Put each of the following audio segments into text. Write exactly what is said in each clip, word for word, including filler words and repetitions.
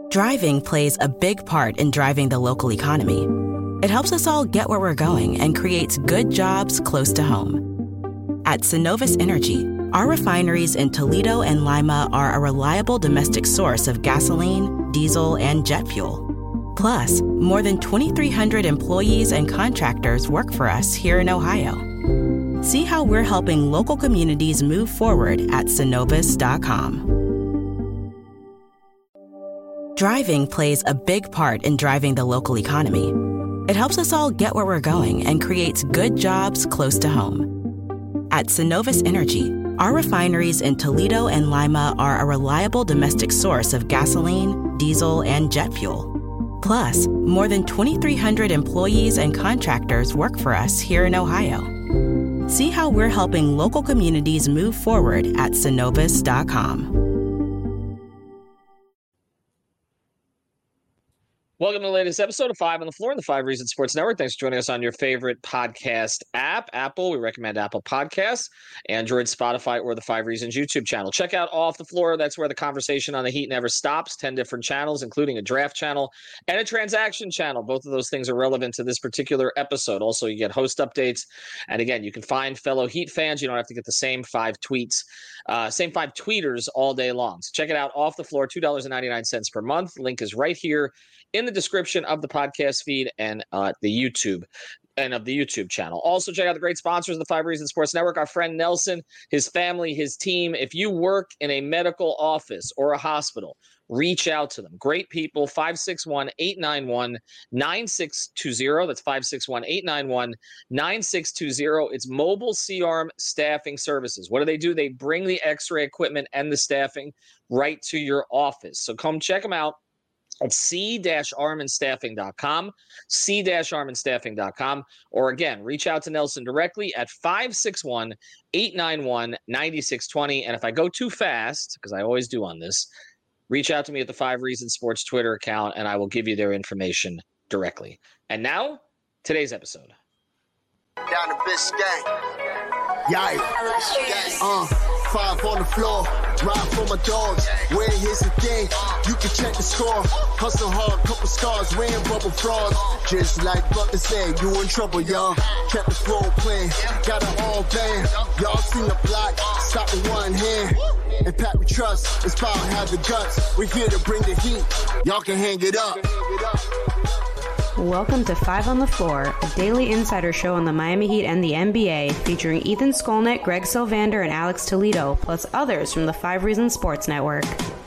Driving plays a big part in driving the local economy. It helps us all get where we're going and creates good jobs close to home. At Synovus Energy, our refineries in Toledo and Lima are a reliable domestic source of gasoline, diesel, and jet fuel. Plus, more than twenty-three hundred employees and contractors work for us here in Ohio. See how we're helping local communities move forward at synovus dot com. Driving plays a big part in driving the local economy. It helps us all get where we're going and creates good jobs close to home. At Synovus Energy, our refineries in Toledo and Lima are a reliable domestic source of gasoline, diesel, and jet fuel. Plus, more than twenty-three hundred employees and contractors work for us here in Ohio. See how we're helping local communities move forward at synovus dot com. Welcome to the latest episode of Five on the Floor on the Five Reasons Sports Network. Thanks for joining us on your favorite podcast app. Apple, we recommend Apple Podcasts, Android, Spotify, or the Five Reasons YouTube channel. Check out Off the Floor. That's where the conversation on the Heat never stops. ten different channels, including a draft channel and a transaction channel. Both of those things are relevant to this particular episode. Also, you get host updates. And again, you can find fellow Heat fans. You don't have to get the same five tweets, uh, same five tweeters all day long. So check it out. Off the Floor, two dollars and ninety-nine cents per month. Link is right here in the description of the podcast feed and uh, the YouTube and of the YouTube channel. Also, check out the great sponsors of the Five Reasons Sports Network. Our friend Nelson, his family, his team. If you work in a medical office or a hospital, reach out to them. Great people. five six one, eight nine one, nine six two zero. That's five six one, eight nine one, nine six two zero. It's Mobile C-Arm Staffing Services. What do they do? They bring the x-ray equipment and the staffing right to your office. So come check them out at c dash armin staffing dot com, c dash armin staffing dot com, or again, reach out to Nelson directly at five six one, eight nine one, nine six two zero. And if I go too fast, because I always do on this, reach out to me at the Five Reasons Sports Twitter account, and I will give you their information directly. And now, today's episode. Down to Biscayne. Yikes. Uh, five on the floor. Ride for my dogs. Where here's the thing. You can check the score. Hustle hard, couple scars. Wearing bubble frogs. Just like Butler said, you in trouble, y'all. Kept the floor playing. Got it all banned. Y'all seen the block. Stop with one hand. And Pat we trust. It's power, have the guts. We're here to bring the heat. Y'all can hang it up. Welcome to Five on the Floor, a daily insider show on the Miami Heat and the N B A, featuring Ethan Skolnick, Greg Sylvander, and Alex Toledo, plus others from the Five Reasons Sports Network.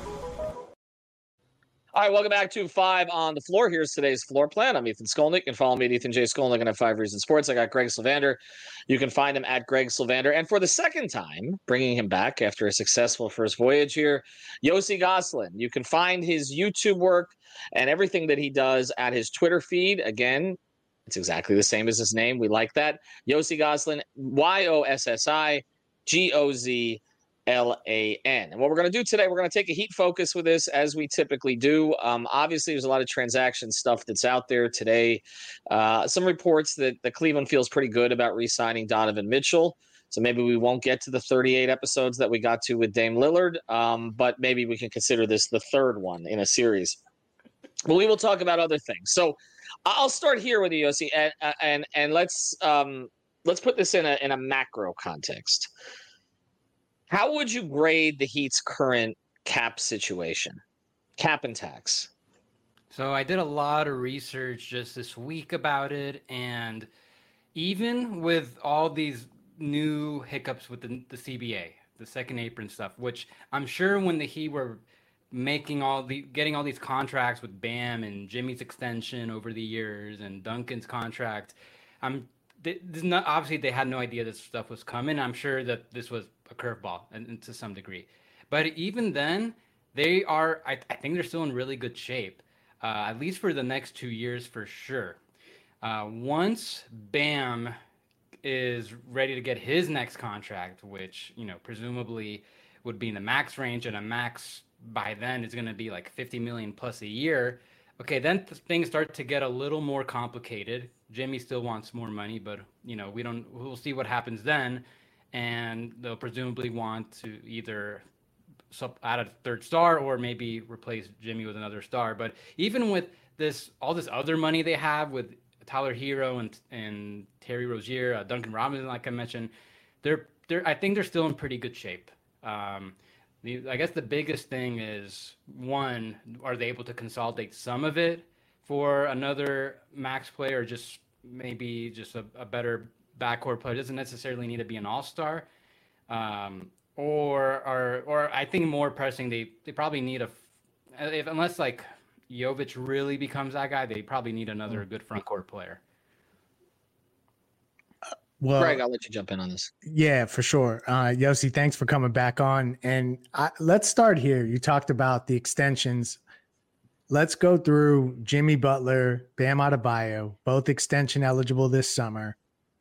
All right, welcome back to Five on the Floor. Here's today's floor plan. I'm Ethan Skolnick. You can follow me at Ethan J. Skolnick and at Five Reasons Sports. I got Greg Sylvander. You can find him at Greg Sylvander. And for the second time, bringing him back after a successful first voyage here, Yossi Goslin. You can find his YouTube work and everything that he does at his Twitter feed. Again, it's exactly the same as his name. We like that. Yossi Goslin, Y O S S I G O Z L A N. And what we're going to do today, we're going to take a Heat focus with this, as we typically do. Um, obviously, there's a lot of transaction stuff that's out there today. Uh, some reports that the Cleveland feels pretty good about re-signing Donovan Mitchell. So maybe we won't get to the thirty-eight episodes that we got to with Dame Lillard, um, but maybe we can consider this the third one in a series. But we will talk about other things. So I'll start here with you, Yossi, and and and let's um, let's put this in a in a macro context. How would you grade the Heat's current cap situation, cap and tax? So I did a lot of research just this week about it, and even with all these new hiccups with the, the C B A, the second apron stuff, which I'm sure when the Heat were making all the getting all these contracts with Bam and Jimmy's extension over the years and Duncan's contract, I'm this not obviously they had no idea this stuff was coming. I'm sure that this was a curveball and, and to some degree, but even then, they are. I, I think they're still in really good shape, uh, at least for the next two years for sure. Uh, once Bam is ready to get his next contract, which you know presumably would be in the max range, and a max by then is going to be like fifty million plus a year. Okay, then th- things start to get a little more complicated. Jimmy still wants more money, but you know we don't. We'll see what happens then, and they'll presumably want to either add a third star or maybe replace Jimmy with another star. But even with this, all this other money they have with Tyler Hero and and Terry Rozier, uh, Duncan Robinson, like I mentioned, they're they're I think they're still in pretty good shape. Um, the, I guess the biggest thing is, one, are they able to consolidate some of it for another max player, or just maybe just a, a better backcourt player? It doesn't necessarily need to be an all-star. Um, or, or, or I think more pressing, they, they probably need a, if, unless like Jovic really becomes that guy, they probably need another good front court player. Well, Greg, I'll let you jump in on this. Yeah, for sure. Uh, Yossi, thanks for coming back on. And I, let's start here. You talked about the extensions. Let's go through Jimmy Butler, Bam Adebayo, both extension eligible this summer.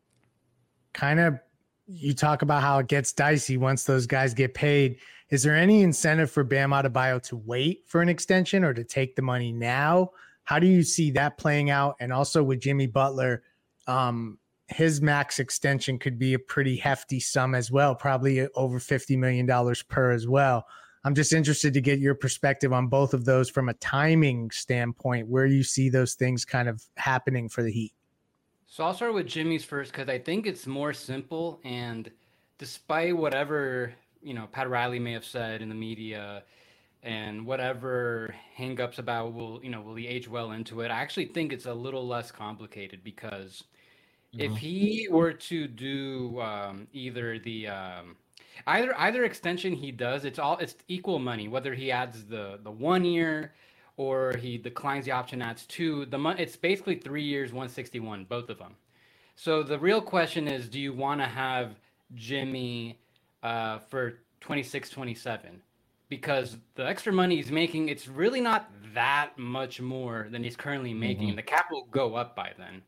Kind of, you talk about how it gets dicey once those guys get paid. Is there any incentive for Bam Adebayo to wait for an extension or to take the money now? How do you see that playing out? And also with Jimmy Butler, um, his max extension could be a pretty hefty sum as well, probably over fifty million dollars per as well. I'm just interested to get your perspective on both of those from a timing standpoint, where you see those things kind of happening for the Heat. So I'll start with Jimmy's first, because I think it's more simple. And despite whatever, you know, Pat Riley may have said in the media and whatever hangups about, will, you know, will he age well into it? I actually think it's a little less complicated, because if he were to do um, either the um, either either extension he does, it's all it's equal money. Whether he adds the the one year or he declines the option, adds two, the money, it's basically three years, one sixty-one, both of them. So the real question is, do you want to have Jimmy uh, for twenty-six, twenty-seven? Because the extra money he's making, it's really not that much more than he's currently making. Mm-hmm. The cap will go up by then.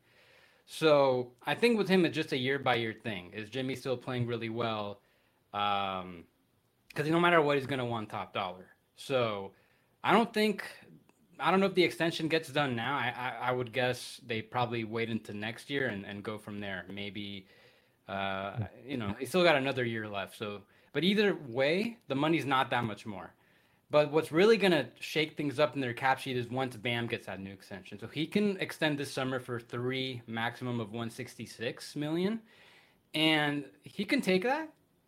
So I think with him, it's just a year-by-year thing. Is Jimmy still playing really well? Um, because no matter what, he's going to want top dollar. So I don't think – I don't know if the extension gets done now. I, I, I would guess they probably wait into next year and, and go from there. Maybe, uh, you know, he's still got another year left. So, but either way, the money's not that much more. But what's really going to shake things up in their cap sheet is once Bam gets that new extension. So he can extend this summer for three, maximum of one sixty-six million. And he can take that.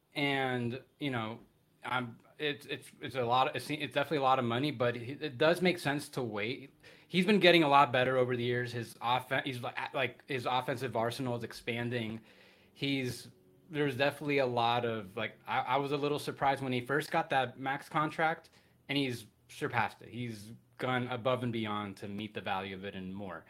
And, you know, I'm, it's, it's, it's a lot of, it's, it's definitely a lot of money, but it, it does make sense to wait. He's been getting a lot better over the years. His offense, he's like, like his offensive arsenal is expanding. He's, there's definitely a lot of like, I, I was a little surprised when he first got that max contract. And he's surpassed it. He's gone above and beyond to meet the value of it and more.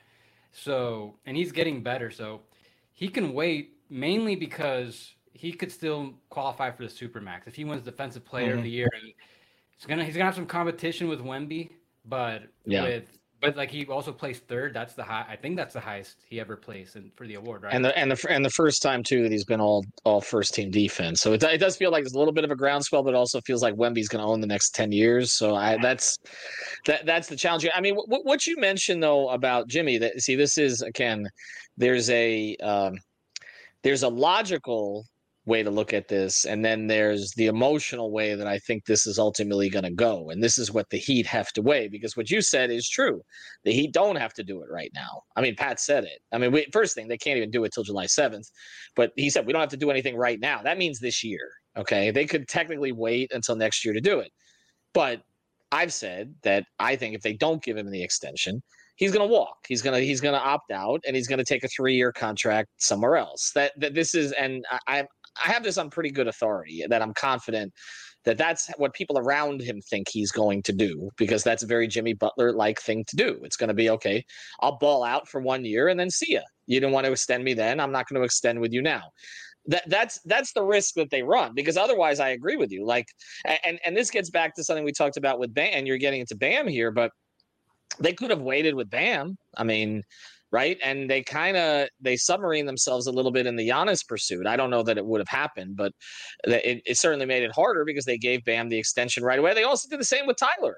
So, and he's getting better. So he can wait mainly because he could still qualify for the Supermax. If he wins Defensive Player mm-hmm. of the Year, and he's gonna he's gonna have some competition with Wemby, but yeah. with but like he also placed third. That's the high. I think that's the highest he ever placed in, for the award, right? And the and the and the first time too that he's been all all first team defense. So it it does feel like there's a little bit of a groundswell, but it also feels like Wemby's going to own the next ten years. So I that's that that's the challenge. I mean, what what you mentioned though about Jimmy, that see this is again, there's a um, there's a logical way to look at this, and then there's the emotional way that I think this is ultimately going to go, and this is what the Heat have to weigh, because what you said is true. The Heat don't have to do it right now. I mean, Pat said it. I mean, we, first thing, they can't even do it till July seventh, but he said we don't have to do anything right now. That means this year, okay? They could technically wait until next year to do it, but I've said that I think if they don't give him the extension, he's going to walk. He's going to he's going to opt out, and he's going to take a three-year contract somewhere else. That that this is, and I, I'm. I have this on pretty good authority that I'm confident that that's what people around him think he's going to do, because that's a very Jimmy Butler-like thing to do. It's going to be, okay, I'll ball out for one year and then see ya. You didn't want to extend me then. I'm not going to extend with you now. That that's that's the risk that they run, because otherwise I agree with you. Like, and, and this gets back to something we talked about with Bam, and you're getting into Bam here, but they could have waited with Bam. I mean, right? And they kind of they submarine themselves a little bit in the Giannis pursuit. I don't know that it would have happened, but it, it certainly made it harder because they gave Bam the extension right away. They also did the same with Tyler,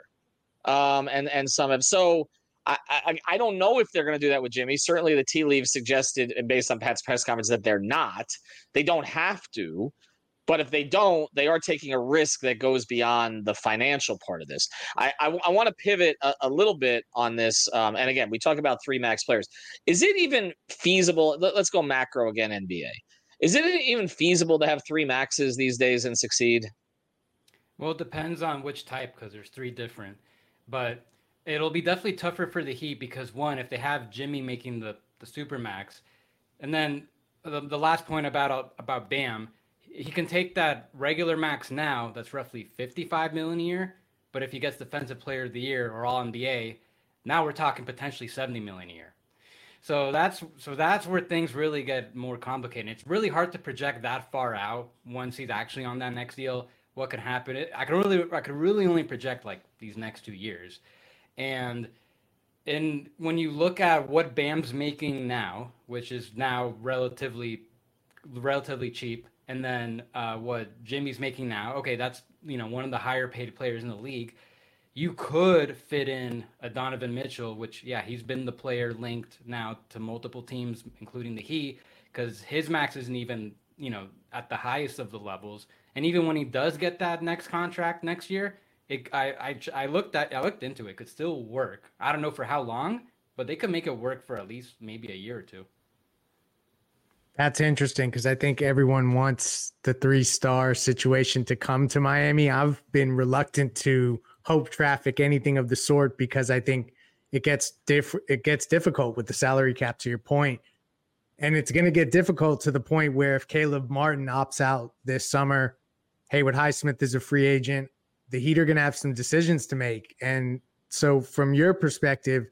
um, and and some have. So I, I I don't know if they're going to do that with Jimmy. Certainly, the tea leaves suggested, and based on Pat's press conference, that they're not. They don't have to. But if they don't, they are taking a risk that goes beyond the financial part of this. I I, I want to pivot a, a little bit on this. Um, and again, we talk about three max players. Is it even feasible? Let, let's go macro again, N B A. Is it even feasible to have three maxes these days and succeed? Well, it depends on which type, because there's three different. But it'll be definitely tougher for the Heat because, one, if they have Jimmy making the, the super max, and then the, the last point about about Bam, he can take that regular max now, that's roughly fifty-five million a year. But if he gets Defensive Player of the Year or All N B A, now we're talking potentially seventy million a year. So that's so that's where things really get more complicated. It's really hard to project that far out once he's actually on that next deal. What could happen? I can really I could really only project like these next two years, and and when you look at what Bam's making now, which is now relatively relatively cheap, and then uh, what Jimmy's making now, okay, that's you know one of the higher paid players in the league. You could fit in a Donovan Mitchell, which yeah, he's been the player linked now to multiple teams, including the Heat, because his max isn't even you know at the highest of the levels. And even when he does get that next contract next year, it, I, I I looked at I looked into it. It could still work. I don't know for how long, but they could make it work for at least maybe a year or two. That's interesting because I think everyone wants the three-star situation to come to Miami. I've been reluctant to hope traffic anything of the sort because I think it gets diff- it gets difficult with the salary cap, to your point. And it's going to get difficult to the point where if Caleb Martin opts out this summer, Haywood Highsmith is a free agent, the Heat are going to have some decisions to make. And so from your perspective,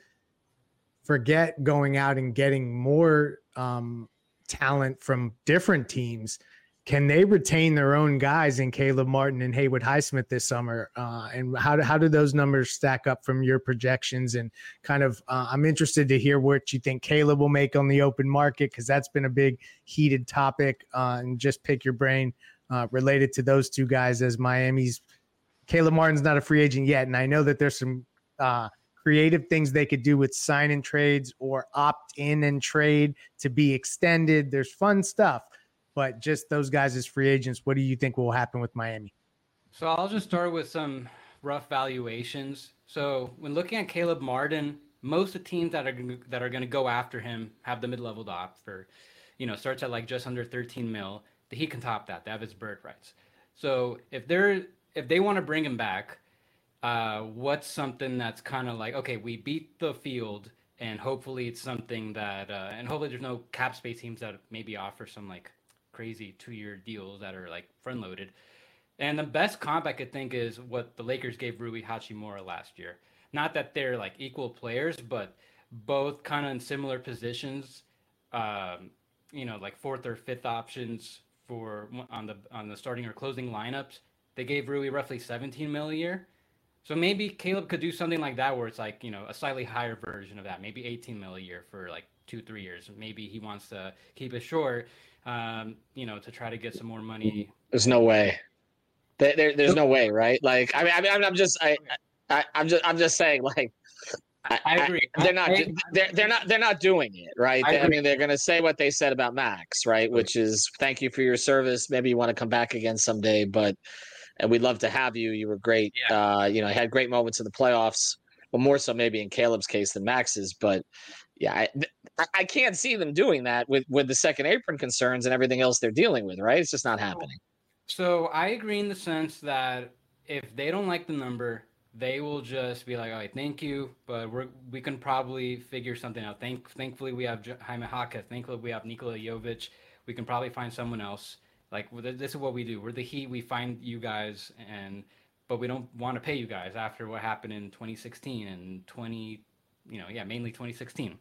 forget going out and getting more um, talent from different teams. Can they retain their own guys in Caleb Martin and Haywood Highsmith this summer? Uh, and how do, how do those numbers stack up from your projections? And kind of, uh, I'm interested to hear what you think Caleb will make on the open market, because that's been a big heated topic. Uh, and just pick your brain uh, related to those two guys, as Miami's Caleb Martin's not a free agent yet. And I know that there's some uh, creative things they could do with sign and trades or opt in and trade to be extended. There's fun stuff. But just those guys as free agents, what do you think will happen with Miami? So I'll just start with some rough valuations. So when looking at Caleb Martin, most of the teams that are gonna, that are going to go after him have the mid-level opt for, you know, starts at like just under thirteen mil. The Heat can top that. They have his bird rights. So if they're if they want to bring him back, uh, what's something that's kind of like, okay, we beat the field, and hopefully it's something that, uh, and hopefully there's no cap space teams that maybe offer some like crazy two-year deals that are like front-loaded. And the best comp I could think is what the Lakers gave Rui Hachimura last year. Not that they're like equal players, but both kind of in similar positions. Um, you know, like fourth or fifth options for on the on the starting or closing lineups. They gave Rui roughly seventeen mil a year. So maybe Caleb could do something like that, where it's like, you know, a slightly higher version of that, maybe eighteen mil a year for like two, three years. Maybe he wants to keep it short. Um, you know, to try to get some more money. There's no way. There, there there's no way, right? Like, I mean, I mean, I'm just, I, I, I'm just, I'm just saying, like, I, I agree. I, they're not, I, they're, they're not, they're not doing it, right? I, They, I mean, they're going to say what they said about Max, right? Which is, thank you for your service. Maybe you want to come back again someday, but, and we'd love to have you. You were great. Yeah. Uh, you know, I had great moments in the playoffs. Well, more so maybe in Caleb's case than Max's, but yeah, I, I can't see them doing that with, with the second apron concerns and everything else they're dealing with, right? It's just not happening. So I agree in the sense that if they don't like the number, they will just be like, all right, thank you, but we're, we can probably figure something out. Thank, thankfully, we have Jaime Jaquez. Thankfully, we have Nikola Jovic. We can probably find someone else. Like, this is what we do. We're the Heat. We find you guys, and but we don't want to pay you guys after what happened in twenty sixteen and twenty, you know, yeah, mainly twenty sixteen.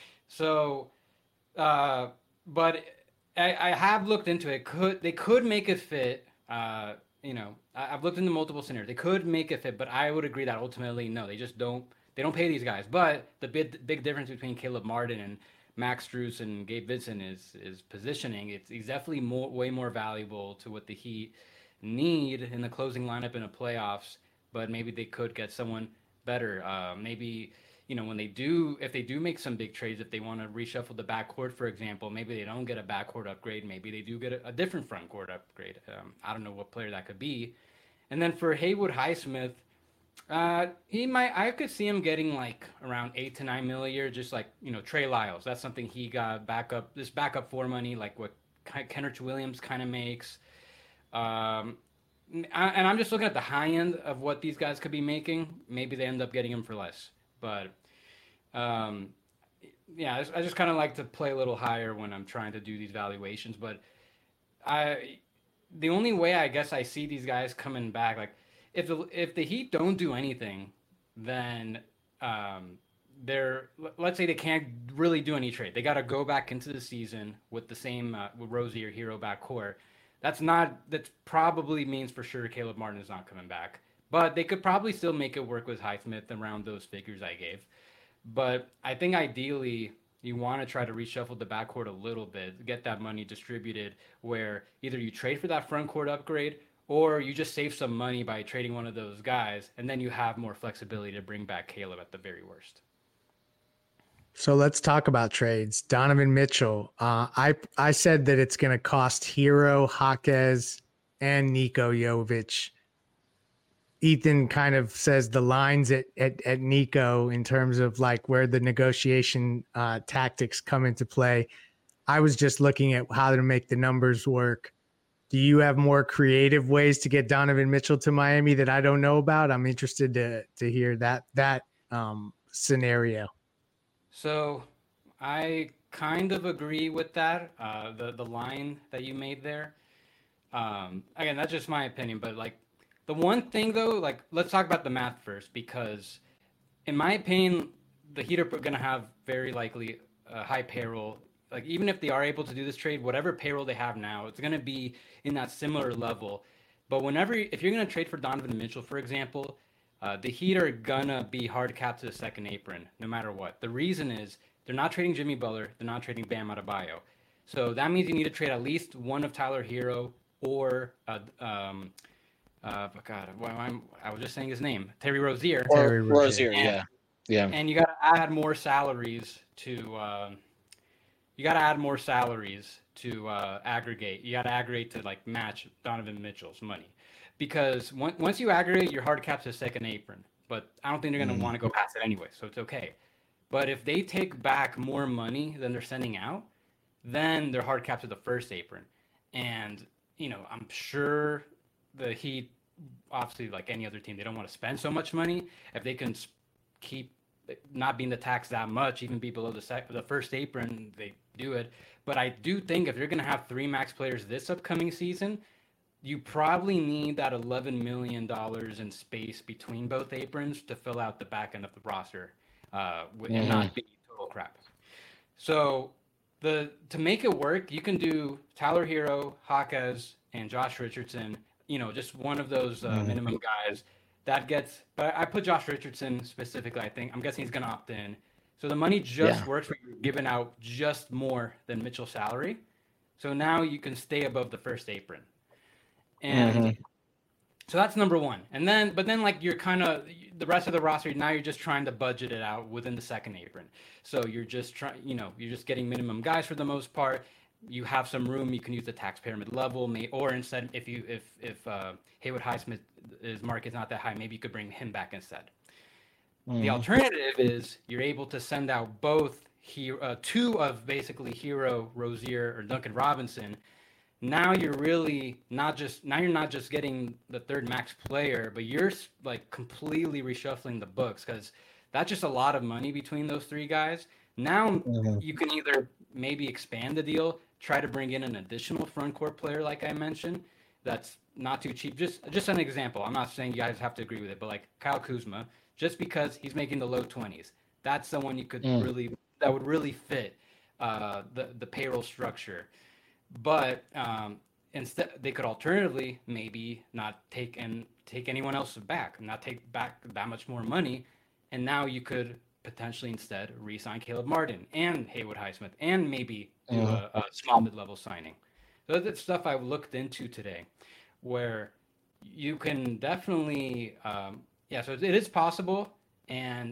So, uh, but I, I have looked into it. Could they could make it fit? Uh, you know, I, I've looked into multiple scenarios. They could make it fit, but I would agree that ultimately, no, they just don't. They don't pay these guys. But the big big difference between Caleb Martin and Max Strus and Gabe Vincent is is positioning. It's he's definitely more way more valuable to what the Heat need in the closing lineup in the playoffs. But maybe they could get someone better. Uh, maybe you know, when they do, if they do make some big trades, if they want to reshuffle the backcourt, for example, maybe they don't get a backcourt upgrade. Maybe they do get a, a different front court upgrade. Um, I don't know what player that could be. And then for Haywood Highsmith, uh, he might, I could see him getting like around eight to nine mil a year, just like, you know, Trey Lyles. That's something he got backup, this backup for money, like what Kenrich Williams kind of makes. Um, and I'm just looking at the high end of what these guys could be making. Maybe they end up getting him for less. But um, yeah, I just, I just kind of like to play a little higher when I'm trying to do these valuations. But I, the only way I guess I see these guys coming back, like if the if the Heat don't do anything, then um, they're let's say they can't really do any trade. They got to go back into the season with the same uh, with Rozier Hero backcourt. That's not that probably means for sure Caleb Martin is not coming back. But they could probably still make it work with Highsmith around those figures I gave. But I think ideally you want to try to reshuffle the backcourt a little bit, get that money distributed where either you trade for that front court upgrade or you just save some money by trading one of those guys, and then you have more flexibility to bring back Caleb at the very worst. So let's talk about trades. Donovan Mitchell. Uh, I I said that it's going to cost Hero, Jaquez, and Niko Jovic. Ethan kind of says the lines at, at, at Niko in terms of like where the negotiation uh, tactics come into play. I was just looking at how to make the numbers work. Do you have more creative ways to get Donovan Mitchell to Miami that I don't know about? I'm interested to to hear that that um, scenario. So I kind of agree with that, uh, the, the line that you made there. Um, again, that's just my opinion, but like, the one thing, though, like, let's talk about the math first, because in my opinion, the Heat are going to have very likely a high payroll. Like, even if they are able to do this trade, whatever payroll they have now, it's going to be in that similar level. But whenever, if you're going to trade for Donovan Mitchell, for example, uh, the Heat are going to be hard capped to the second apron, no matter what. The reason is they're not trading Jimmy Butler. They're not trading Bam Adebayo. So that means you need to trade at least one of Tyler Hero or uh, um, – Uh, but God, well, I'm, I was just saying his name, Terry Rozier. Or, Terry Rozier, and, yeah, yeah. And you got to add more salaries to. Uh, you got to add more salaries to uh, aggregate. You got to aggregate to like match Donovan Mitchell's money, because one, once you aggregate, your hard cap's a second apron. But I don't think they're going to mm. want to go past it anyway, so it's okay. But if they take back more money than they're sending out, then their hard cap's at the first apron, and you know I'm sure. The Heat, obviously, like any other team, they don't want to spend so much money. If they can keep not being the tax that much, even be below the sec- the first apron, they do it. But I do think if you're going to have three max players this upcoming season, you probably need that eleven million dollars in space between both aprons to fill out the back end of the roster uh, with, mm-hmm. and not be total crap. So the to make it work, you can do Tyler Hero, Jaquez, and Josh Richardson. You know, just one of those uh, mm-hmm. minimum guys that gets, but I put Josh Richardson specifically, I think. I'm guessing he's going to opt in. So the money just yeah. works when you're giving out just more than Mitchell's salary. So now you can stay above the first apron. And mm-hmm. so that's number one. And then, but then like you're kind of, the rest of the roster, now you're just trying to budget it out within the second apron. So you're just trying, you know, you're just getting minimum guys for the most part. You have some room. You can use the tax pyramid level, may, or instead, if you if if uh, Haywood Highsmith, his market is not that high, maybe you could bring him back instead. Mm. The alternative is you're able to send out both hero, uh, two of basically Hero, Rozier, or Duncan Robinson. Now you're really not just now you're not just getting the third max player, but you're like completely reshuffling the books, because that's just a lot of money between those three guys. Now mm-hmm. you can either maybe expand the deal, try to bring in an additional front court player, like I mentioned, that's not too cheap. Just just an example. I'm not saying you guys have to agree with it, but like Kyle Kuzma, just because he's making the low twenties, that's someone you could mm. really that would really fit uh, the the payroll structure. But um, instead, they could alternatively maybe not take and take anyone else back, not take back that much more money, and now you could potentially instead re-sign Caleb Martin and Haywood Highsmith and maybe do mm. a, a small mid-level signing. So that's stuff I looked into today, where you can definitely, um, yeah, so it is possible. And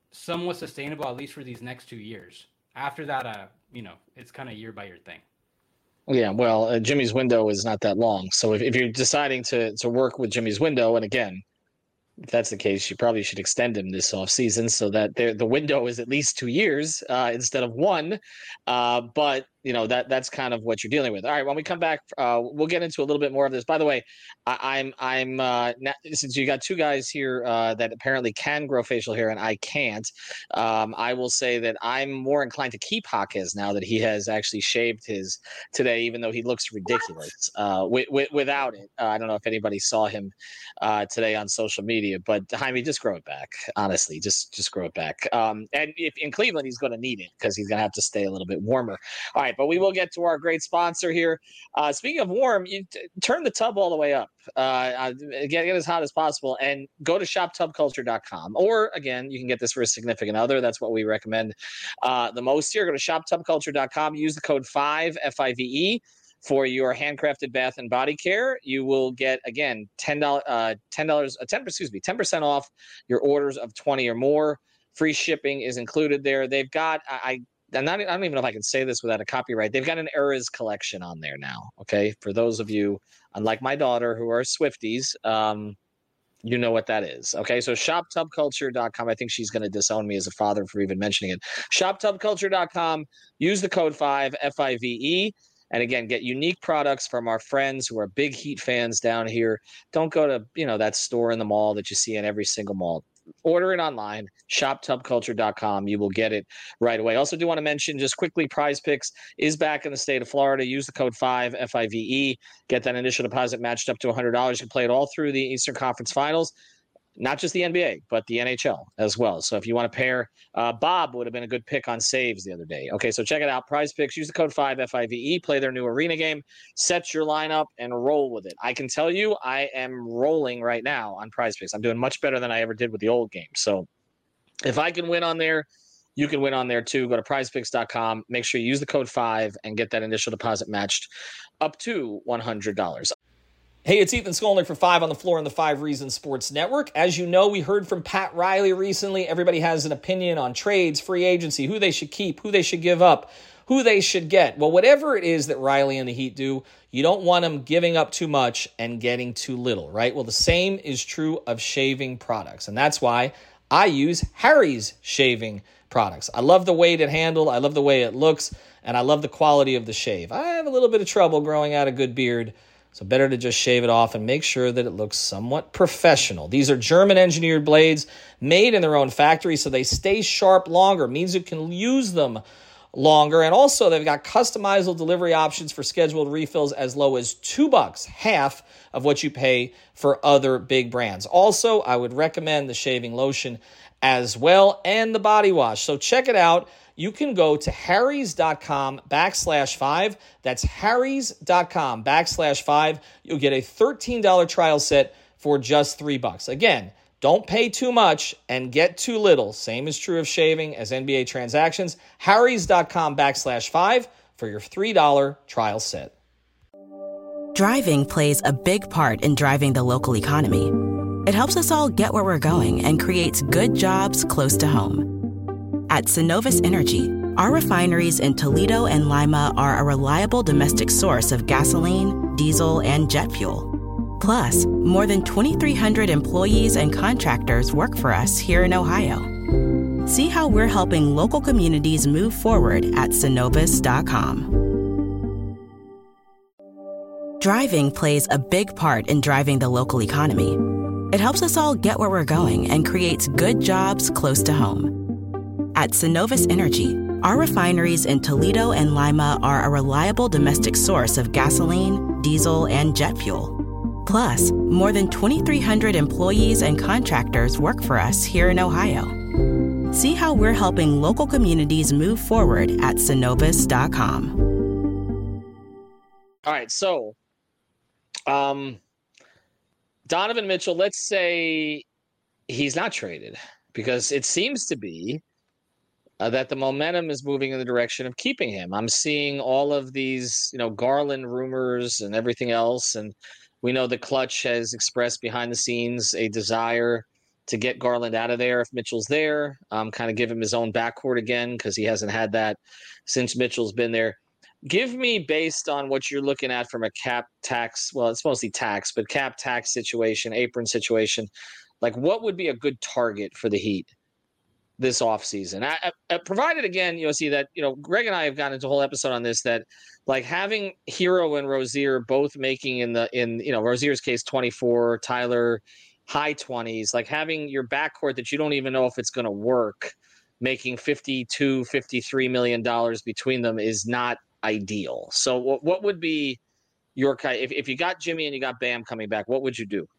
somewhat sustainable, at least for these next two years. After that, uh, you know, it's kind of year by year thing. Yeah, well, uh, Jimmy's window is not that long. So if, if you're deciding to to work with Jimmy's window, and again, if that's the case, you probably should extend him this offseason so that the window is at least two years uh, instead of one. Uh, but, you know, that that's kind of what you're dealing with. All right, when we come back, uh, we'll get into a little bit more of this. By the way, I, I'm I'm uh, now, since you got two guys here uh, that apparently can grow facial hair and I can't, um, I will say that I'm more inclined to keep Jaquez now that he has actually shaved his today, even though he looks ridiculous uh, with, with, without it. Uh, I don't know if anybody saw him uh, today on social media, but Jaime, just grow it back. Honestly, just just grow it back. Um, and if in Cleveland, he's going to need it because he's going to have to stay a little bit warmer. All right, but we will get to our great sponsor here. Uh, speaking of warm, you t- turn the tub all the way up. Uh, get, get as hot as possible and go to shop tub culture dot com. Or, again, you can get this for a significant other. That's what we recommend uh, the most here. Go to shop tub culture dot com. Use the code five, F I V E, for your handcrafted bath and body care. You will get, again, ten dollars, uh, ten dollars, uh, ten, excuse me, ten percent off your orders of twenty or more. Free shipping is included there. They've got, I, I'm not, I don't even know if I can say this without a copyright. They've got an Eras collection on there now. Okay. For those of you, unlike my daughter, who are Swifties, um, you know what that is. Okay. So shop tub culture dot com. I think she's going to disown me as a father for even mentioning it. shop tub culture dot com. Use the code five, F I V E. And again, get unique products from our friends who are big Heat fans down here. Don't go to, you know, that store in the mall that you see in every single mall. Order it online, shop tub culture dot com. You will get it right away. Also do want to mention just quickly, Prize Picks is back in the state of Florida. Use the code five, F I V E. Get that initial deposit matched up to one hundred dollars. You can play it all through the Eastern Conference Finals. Not just the N B A, but the N H L as well. So if you want to pair, uh, Bob would have been a good pick on saves the other day. Okay, so check it out. Prize Picks. Use the code five, F I V E. Play their new arena game. Set your lineup and roll with it. I can tell you I am rolling right now on Prize Picks. I'm doing much better than I ever did with the old game. So if I can win on there, you can win on there too. Go to prize picks dot com. Make sure you use the code five and get that initial deposit matched up to one hundred dollars. Hey, it's Ethan Skolnick for Five on the Floor on the Five Reasons Sports Network. As you know, we heard from Pat Riley recently. Everybody has an opinion on trades, free agency, who they should keep, who they should give up, who they should get. Well, whatever it is that Riley and the Heat do, you don't want them giving up too much and getting too little, right? Well, the same is true of shaving products, and that's why I use Harry's shaving products. I love the weight it handles, I love the way it looks, and I love the quality of the shave. I have a little bit of trouble growing out a good beard, so better to just shave it off and make sure that it looks somewhat professional. These are German-engineered blades made in their own factory, so they stay sharp longer. Means you can use them longer. And also, they've got customizable delivery options for scheduled refills as low as two bucks, half of what you pay for other big brands. Also, I would recommend the shaving lotion as well and the body wash. So check it out. You can go to harrys.com backslash five. That's harrys.com backslash five. You'll get a thirteen dollars trial set for just three bucks. Again, don't pay too much and get too little. Same is true of shaving as N B A transactions. harrys.com backslash five for your three dollars trial set. Driving plays a big part in driving the local economy. It helps us all get where we're going and creates good jobs close to home. At Synovus Energy, our refineries in Toledo and Lima are a reliable domestic source of gasoline, diesel, and jet fuel. Plus, more than twenty-three hundred employees and contractors work for us here in Ohio. See how we're helping local communities move forward at synovus dot com. Driving plays a big part in driving the local economy. It helps us all get where we're going and creates good jobs close to home. At Synovus Energy, our refineries in Toledo and Lima are a reliable domestic source of gasoline, diesel, and jet fuel. Plus, more than twenty-three hundred employees and contractors work for us here in Ohio. See how we're helping local communities move forward at synovus dot com. All right, so um, Donovan Mitchell, let's say he's not traded, because it seems to be Uh, that the momentum is moving in the direction of keeping him. I'm seeing all of these, you know, Garland rumors and everything else. And we know the Clutch has expressed behind the scenes a desire to get Garland out of there if Mitchell's there, um, kind of give him his own backcourt again because he hasn't had that since Mitchell's been there. Give me, based on what you're looking at from a cap tax, well, it's mostly tax, but cap tax situation, apron situation, like what would be a good target for the Heat this offseason? I, I, provided, again, you'll see that, you know, Greg and I have gotten into a whole episode on this, that like having Hero and Rozier both making in the, in, you know, Rozier's case, twenty-four, Tyler, high twenties, like having your backcourt that you don't even know if it's going to work, making fifty-two, fifty-three million dollars between them is not ideal. So what, what would be your, if, if you got Jimmy and you got Bam coming back, what would you do?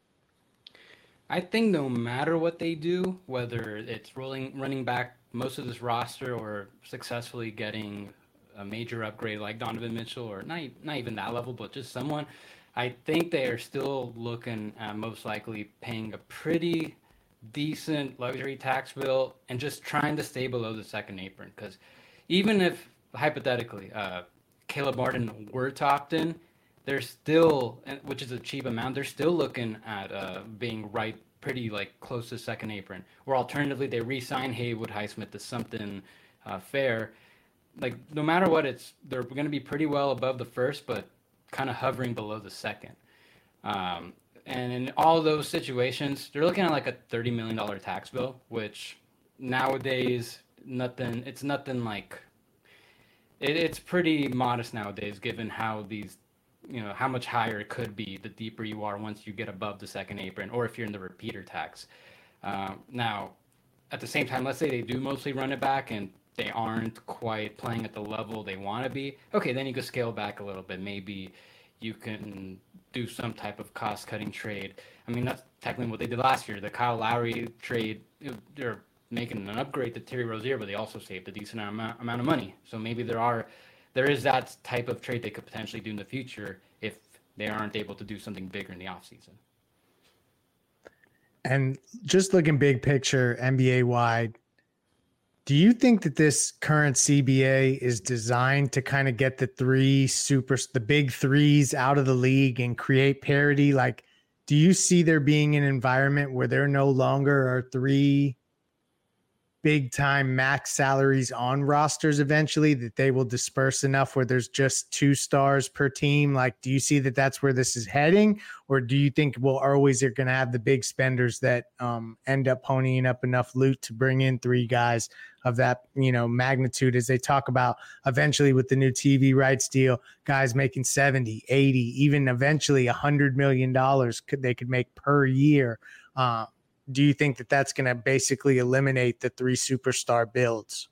I think no matter what they do, whether it's rolling, running back most of this roster or successfully getting a major upgrade like Donovan Mitchell, or not, not even that level, but just someone, I think they are still looking at most likely paying a pretty decent luxury tax bill and just trying to stay below the second apron. Because even if, hypothetically, uh, Caleb Martin were to opt in, they're still, which is a cheap amount, they're still looking at uh, being right pretty like close to second apron. Or alternatively, they re-sign Haywood Highsmith to something uh, fair. Like no matter what, it's they're going to be pretty well above the first, but kind of hovering below the second. Um, and in all those situations, they're looking at like a thirty million dollars tax bill, which nowadays nothing. It's nothing like. It, it's pretty modest nowadays, given how these. You know, how much higher it could be the deeper you are once you get above the second apron, or if you're in the repeater tax. Um, now, at the same time, let's say they do mostly run it back and they aren't quite playing at the level they want to be. Okay, then you could scale back a little bit. Maybe you can do some type of cost-cutting trade. I mean, that's technically what they did last year. The Kyle Lowry trade, they're making an upgrade to Terry Rozier, but they also saved a decent amount, amount of money. So maybe there are... There is that type of trade they could potentially do in the future if they aren't able to do something bigger in the offseason. And just looking big picture, N B A wide, do you think that this current C B A is designed to kind of get the three super, the big threes out of the league and create parity? Like, do you see there being an environment where there no longer are three big time max salaries on rosters eventually, that they will disperse enough where there's just two stars per team? Like, do you see that that's where this is heading? Or do you think we'll always are going to have the big spenders that um, end up ponying up enough loot to bring in three guys of that, you know, magnitude, as they talk about eventually with the new T V rights deal, guys making seventy, eighty, even eventually a hundred million dollars could they could make per year. Uh, Do you think that that's going to basically eliminate the three superstar builds?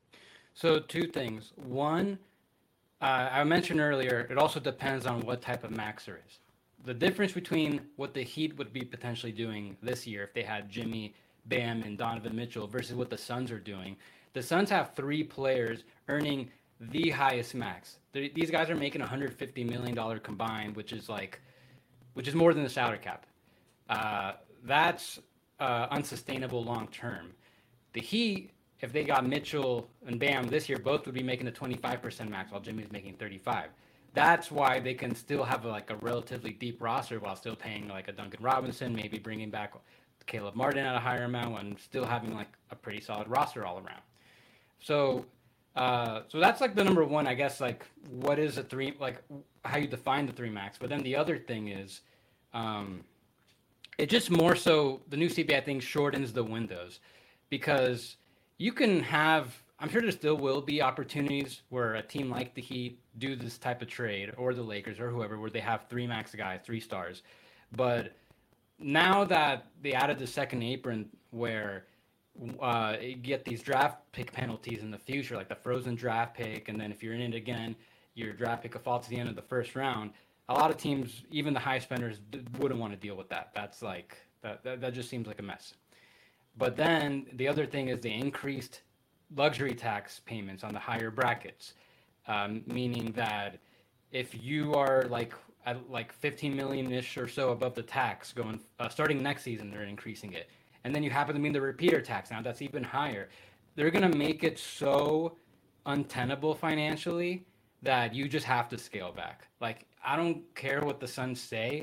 So two things. One, uh, I mentioned earlier, it also depends on what type of max there is. The difference between what the Heat would be potentially doing this year if they had Jimmy, Bam, and Donovan Mitchell versus what the Suns are doing. The Suns have three players earning the highest max. They're, these guys are making one hundred fifty million dollars combined, which is like, which is more than the salary cap. Uh, that's Uh, unsustainable long term. The Heat, if they got Mitchell and Bam this year, both would be making the twenty-five percent max while Jimmy's making thirty-five. That's why they can still have a, like a relatively deep roster while still paying like a Duncan Robinson, maybe bringing back Caleb Martin at a higher amount and still having like a pretty solid roster all around. So, uh, so that's like the number one, I guess, like what is a three, like how you define the three max. But then the other thing is, um, it just more so, the new C B A, I think, shortens the windows because you can have, I'm sure there still will be opportunities where a team like the Heat do this type of trade, or the Lakers or whoever, where they have three max guys, three stars. But now that they added the second apron where uh, you get these draft pick penalties in the future, like the frozen draft pick, and then if you're in it again, your draft pick could fall to the end of the first round. A lot of teams, even the high spenders, wouldn't want to deal with that. That's like, that, that, that just seems like a mess. But then the other thing is the increased luxury tax payments on the higher brackets, um, meaning that if you are like at like fifteen million-ish or so above the tax going, uh, starting next season, they're increasing it. And then you happen to be in the repeater tax now, that's even higher. They're going to make it so untenable financially that you just have to scale back. Like, I don't care what the Suns say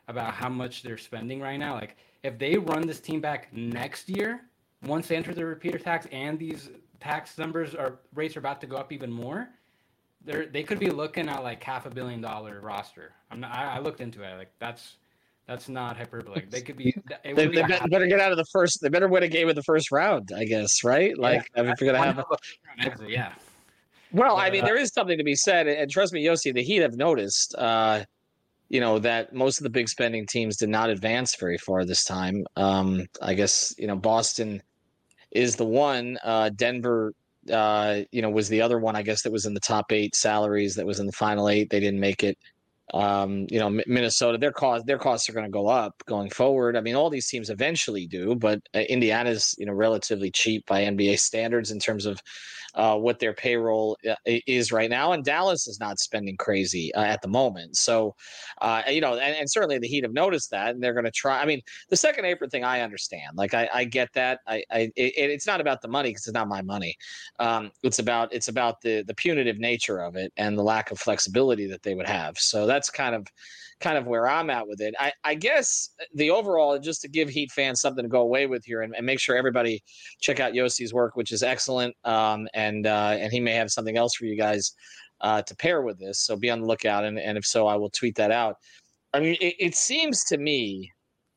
about how much they're spending right now. Like if they run this team back next year, once they enter the repeater tax and these tax numbers or rates are about to go up even more, they they could be looking at like half a billion dollar roster. I'm not, I, I looked into it. Like that's that's not hyperbole. They could be. They, they be better, better get out of the first. They better win a game in the first round, I guess. Right? Like yeah, I mean, if you're gonna have a exit, yeah. Well, but, I mean, uh, there is something to be said, and trust me, Yossi, the Heat have noticed. Uh, you know, that most of the big spending teams did not advance very far this time. Um, I guess, you know, Boston is the one. Uh, Denver, uh, you know, was the other one, I guess, that was in the top eight salaries, that was in the final eight. They didn't make it. Um, you know, Minnesota, their cost, their costs are going to go up going forward. I mean, all these teams eventually do, but uh, Indiana's, you know, relatively cheap by N B A standards in terms of uh, what their payroll uh, is right now. And Dallas is not spending crazy uh, at the moment. So, uh, you know, and, and certainly the Heat have noticed that, and they're going to try. I mean, the second apron thing, I understand. Like, I, I get that. I, I it, it's not about the money because it's not my money. Um, it's about it's about the the punitive nature of it and the lack of flexibility that they would have. So that's That's kind of kind of where I'm at with it. I, I guess the overall, just to give Heat fans something to go away with here and, and make sure everybody check out Yossi's work, which is excellent. Um, and uh, and he may have something else for you guys uh, to pair with this. So be on the lookout. And, and if so, I will tweet that out. I mean, it, it seems to me,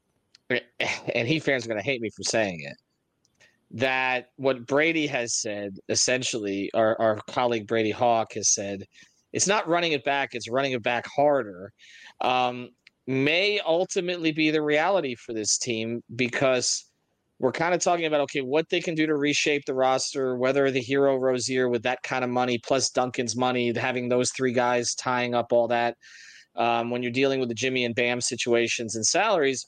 and Heat fans are going to hate me for saying it, that what Brady has said, essentially, our, our colleague Brady Hawk has said, it's not running it back, it's running it back harder, um, may ultimately be the reality for this team, because we're kind of talking about, okay, what they can do to reshape the roster, whether the Hero Rozier with that kind of money, plus Duncan's money, having those three guys tying up all that, um, when you're dealing with the Jimmy and Bam situations and salaries,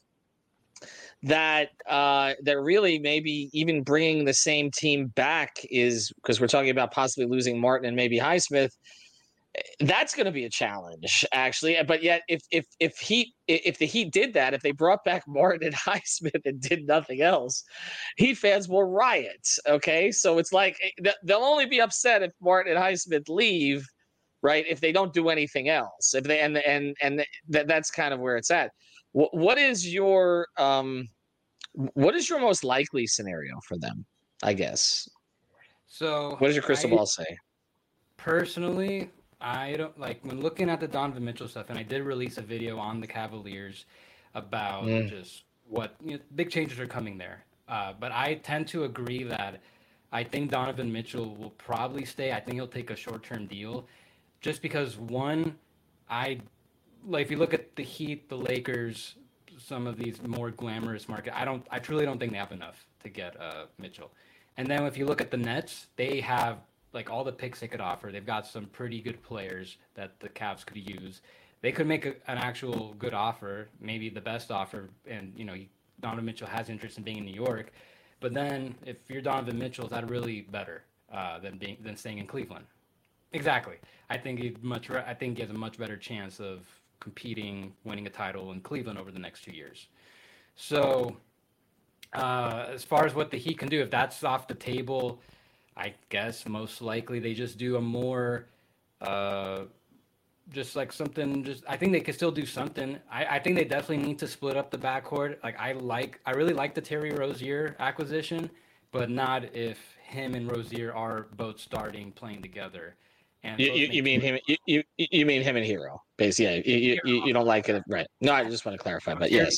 that uh, that really maybe even bringing the same team back is, because we're talking about possibly losing Martin and maybe Highsmith, that's going to be a challenge, actually. But yet, if if if Heat if the Heat did that, if they brought back Martin and Highsmith and did nothing else, Heat fans will riot. Okay, so it's like they'll only be upset if Martin and Highsmith leave, right? If they don't do anything else, if they and and and that that's kind of where it's at. What what is your um, what is your most likely scenario for them? I guess. So what does your crystal I, ball say? Personally, I don't like when looking at the Donovan Mitchell stuff, and I did release a video on the Cavaliers about mm. just what you know, big changes are coming there. Uh, but I tend to agree that I think Donovan Mitchell will probably stay. I think he'll take a short-term deal, just because one, I like if you look at the Heat, the Lakers, some of these more glamorous market. I don't. I truly don't think they have enough to get uh, Mitchell. And then if you look at the Nets, they have like all the picks they could offer. They've got some pretty good players that the Cavs could use. They could make a, an actual good offer, maybe the best offer. And, you know, Donovan Mitchell has interest in being in New York. But then if you're Donovan Mitchell, is that really better uh, than being than staying in Cleveland? Exactly. I think he much. I think he has a much better chance of competing, winning a title in Cleveland over the next two years. So uh, as far as what the Heat can do, if that's off the table, I guess most likely they just do a more, uh, just like something. Just I think they could still do something. I, I think they definitely need to split up the backcourt. Like I like, I really like the Terry Rozier acquisition, but not if him and Rozier are both starting playing together. And you, you, you mean him? You, you you mean him and Hero? Basically, yeah. You, you, you don't like it, right? No, I just want to clarify. But yes.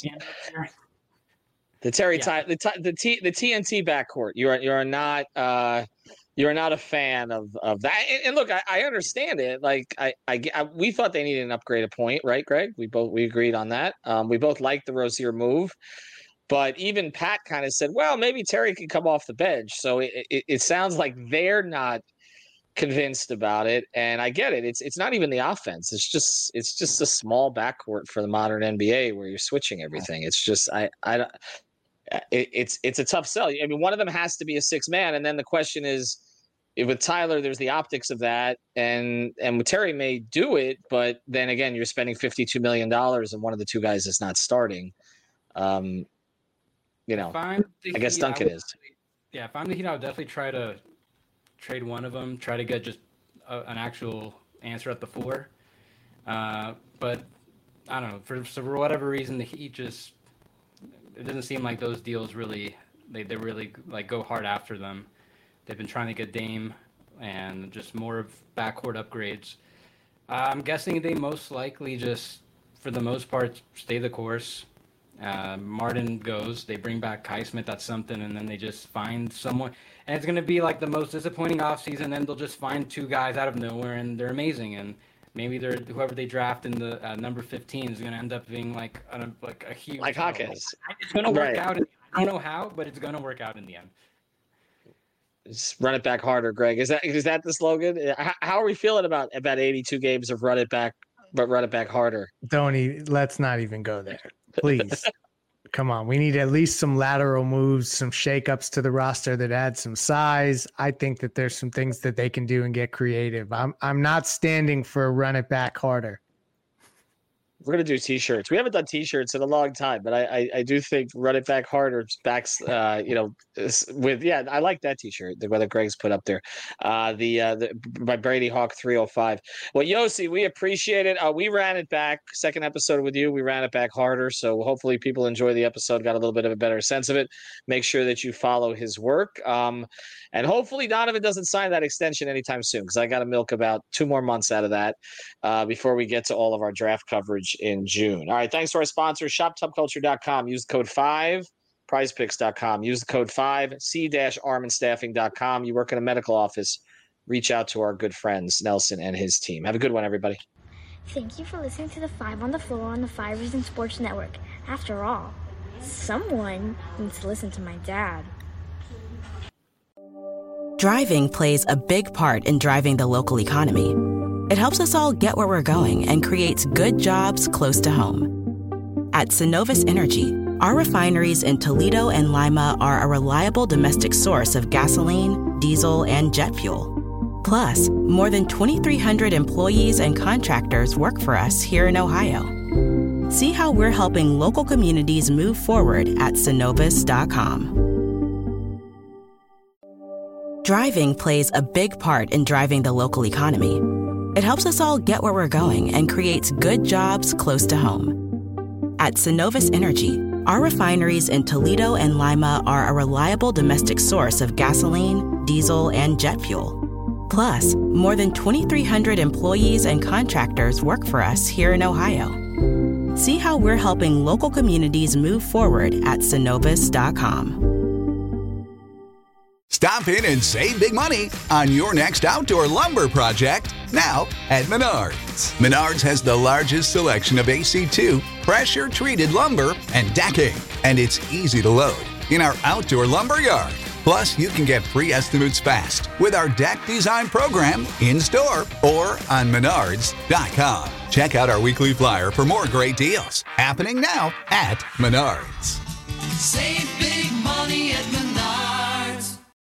The Terry, yeah. Ty, the the T the T N T backcourt. You are you are not uh, you are not a fan of, of that. And, and look, I, I understand it. Like I, I, I we thought they needed an upgrade a point, right, Greg? We both we agreed on that. Um, we both liked the Rozier move, but even Pat kind of said, well, maybe Terry could come off the bench. So it, it it sounds like they're not convinced about it, and I get it. It's it's not even the offense. It's just it's just a small backcourt for the modern N B A where you're switching everything. It's just I I. It, it's it's a tough sell. I mean, one of them has to be a six man, and then the question is, if with Tyler, there's the optics of that, and and with Terry may do it, but then again, you're spending fifty-two million dollars, and one of the two guys is not starting. Um, you know, I guess Heat, Duncan I would, is. Yeah, if I'm the Heat, I would definitely try to trade one of them, try to get just a, an actual answer at the four. Uh, but I don't know, for, for whatever reason, the Heat just, it doesn't seem like those deals really, they, they really like go hard after them. They've been trying to get Dame and just more of backcourt upgrades. Uh, I'm guessing they most likely just, for the most part, stay the course. Uh, Martin goes, they bring back Kai Smith, that's something, and then they just find someone. And it's going to be like the most disappointing offseason, and they'll just find two guys out of nowhere, and they're amazing. And maybe they're whoever they draft in the uh, number fifteen is going to end up being like a, like a huge. Like Hawkins. It's going to work Right. out. In, I don't know how, but it's going to work out in the end. Just run it back harder, Greg. Is that is that the slogan? How, how are we feeling about about eighty-two games of run it back, but run it back harder? Don't e- let's not even go there, please. Come on, we need at least some lateral moves, some shakeups to the roster that add some size. I think that there's some things that they can do and get creative. I'm I'm not standing for run it back harder. We're gonna do T-shirts. We haven't done T-shirts in a long time, but I I, I do think run it back harder backs. Uh, you know, with yeah, I like that T-shirt. The one that Greg's put up there. Uh, the uh, the by Brady Hawk three oh five. Well, Yossi, we appreciate it. Uh, we ran it back. Second episode with you, we ran it back harder. So hopefully people enjoy the episode. Got a little bit of a better sense of it. Make sure that you follow his work. Um, and hopefully Donovan doesn't sign that extension anytime soon, because I got to milk about two more months out of that uh, before we get to all of our draft coverage in June. All right. Thanks to our sponsor, shop tub culture dot com. Use the code five, prize picks dot com. Use the code five, c dash armin staffing dot com. You work in a medical office, reach out to our good friends, Nelson and his team. Have a good one, everybody. Thank you for listening to the Five on the Floor on the Five Reasons Sports Network. After all, someone needs to listen to my dad. Driving plays a big part in driving the local economy. It helps us all get where we're going and creates good jobs close to home. At Synovus Energy, our refineries in Toledo and Lima are a reliable domestic source of gasoline, diesel, and jet fuel. Plus, more than twenty-three hundred employees and contractors work for us here in Ohio. See how we're helping local communities move forward at synovus dot com. Driving plays a big part in driving the local economy. It helps us all get where we're going and creates good jobs close to home. At Synovus Energy, our refineries in Toledo and Lima are a reliable domestic source of gasoline, diesel, and jet fuel. Plus, more than twenty-three hundred employees and contractors work for us here in Ohio. See how we're helping local communities move forward at synovus dot com. Stop in and save big money on your next outdoor lumber project now at Menards. Menards has the largest selection of A C two pressure-treated lumber and decking, and it's easy to load in our outdoor lumber yard. Plus, you can get free estimates fast with our deck design program in-store or on menards dot com. Check out our weekly flyer for more great deals happening now at Menards. Save